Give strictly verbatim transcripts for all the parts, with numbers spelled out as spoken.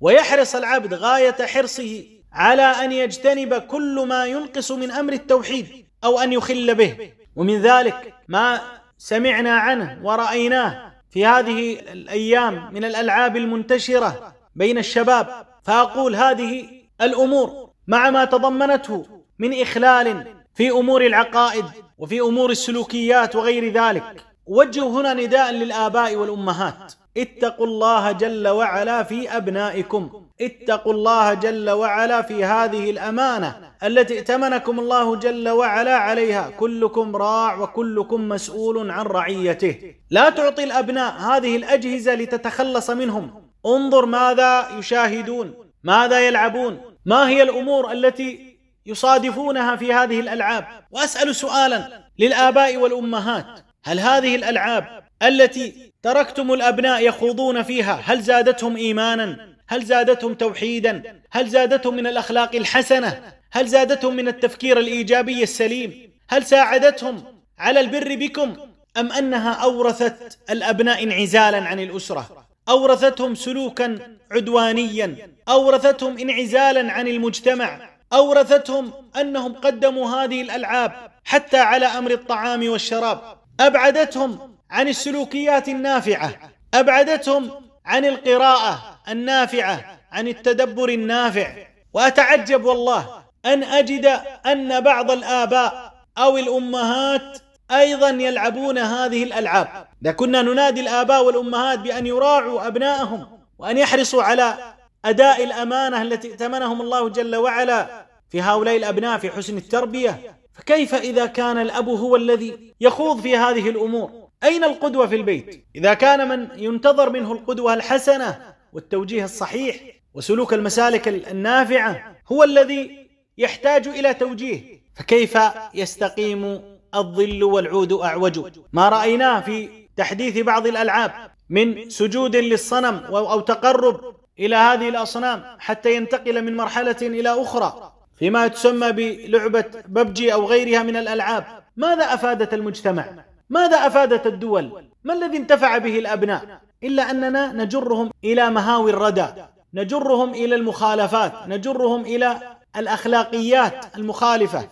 ويحرص العبد غاية حرصه على أن يجتنب كل ما ينقص من أمر التوحيد أو أن يخل به. ومن ذلك ما سمعنا عنه ورأيناه في هذه الأيام من الألعاب المنتشرة بين الشباب. فأقول هذه الأمور مع ما تضمنته من إخلال في أمور العقائد وفي أمور السلوكيات وغير ذلك، أوجه هنا نداء للآباء والأمهات: اتقوا الله جل وعلا في أبنائكم، اتقوا الله جل وعلا في هذه الأمانة التي ائتمنكم الله جل وعلا عليها. كلكم راع وكلكم مسؤول عن رعيته. لا تعطي الأبناء هذه الأجهزة لتتخلص منهم. انظر ماذا يشاهدون، ماذا يلعبون، ما هي الأمور التي يصادفونها في هذه الألعاب. وأسأل سؤالا للآباء والأمهات: هل هذه الألعاب التي تركتم الأبناء يخوضون فيها هل زادتهم إيمانا؟ هل زادتهم توحيدا؟ هل زادتهم من الأخلاق الحسنة؟ هل زادتهم من التفكير الإيجابي السليم؟ هل ساعدتهم على البر بكم؟ أم أنها أورثت الأبناء انعزالا عن الأسرة، أورثتهم سلوكا عدوانيا، أورثتهم انعزالا عن المجتمع، أورثتهم أنهم قدموا هذه الألعاب حتى على أمر الطعام والشراب، أبعدتهم عن السلوكيات النافعة، أبعدتهم عن القراءة النافعة، عن التدبر النافع. وأتعجب والله أن أجد أن بعض الآباء أو الأمهات أيضا يلعبون هذه الألعاب. إذا كنا ننادي الآباء والأمهات بأن يراعوا أبنائهم وأن يحرصوا على أداء الأمانة التي ائتمنهم الله جل وعلا في هؤلاء الأبناء في حسن التربية، فكيف إذا كان الأب هو الذي يخوض في هذه الأمور؟ أين القدوة في البيت؟ إذا كان من ينتظر منه القدوة الحسنة والتوجيه الصحيح وسلوك المسالك النافعة هو الذي يحتاج إلى توجيه، فكيف يستقيم الظل والعود أعوج؟ ما رأيناه في تحديث بعض الألعاب من سجود للصنم أو تقرب إلى هذه الأصنام حتى ينتقل من مرحلة إلى أخرى فيما تسمى بلعبة ببجي أو غيرها من الألعاب. ماذا أفادت المجتمع؟ ماذا أفادت الدول؟ ما الذي انتفع به الأبناء؟ إلا أننا نجرهم إلى مهاوي الردى، نجرهم إلى المخالفات، نجرهم إلى الأخلاقيات المخالفة.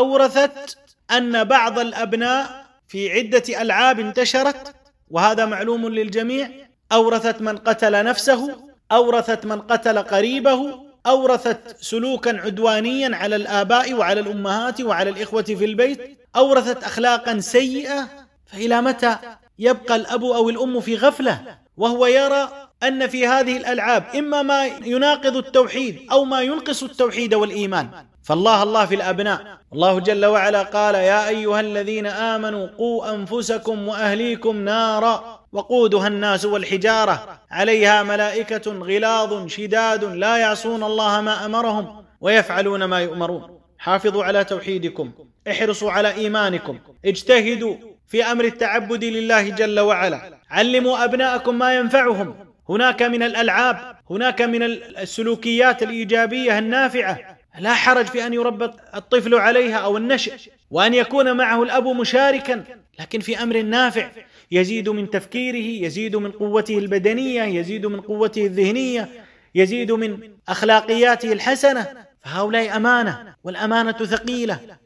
أورثت أن بعض الأبناء في عدة ألعاب انتشرت، وهذا معلوم للجميع، أورثت من قتل نفسه، أورثت من قتل قريبه، أورثت سلوكا عدوانيا على الآباء وعلى الأمهات وعلى الإخوة في البيت، أورثت أخلاقا سيئة. فإلى متى يبقى الأب أو الأم في غفلة وهو يرى أن في هذه الألعاب إما ما يناقض التوحيد أو ما ينقص التوحيد والإيمان؟ فالله الله في الأبناء. الله جل وعلا قال: يا أيها الذين آمنوا قوا أنفسكم وأهليكم نارا وقودها الناس والحجارة عليها ملائكة غلاظ شداد لا يعصون الله ما أمرهم ويفعلون ما يؤمرون. حافظوا على توحيدكم، احرصوا على إيمانكم، اجتهدوا في أمر التعبد لله جل وعلا، علموا أبناءكم ما ينفعهم. هناك من الألعاب، هناك من السلوكيات الإيجابية النافعة، لا حرج في أن يربى الطفل عليها أو النشء، وأن يكون معه الأب مشاركا، لكن في أمر نافع يزيد من تفكيره، يزيد من قوته البدنية، يزيد من قوته الذهنية، يزيد من أخلاقياته الحسنة. فهؤلاء أمانة، والأمانة ثقيلة.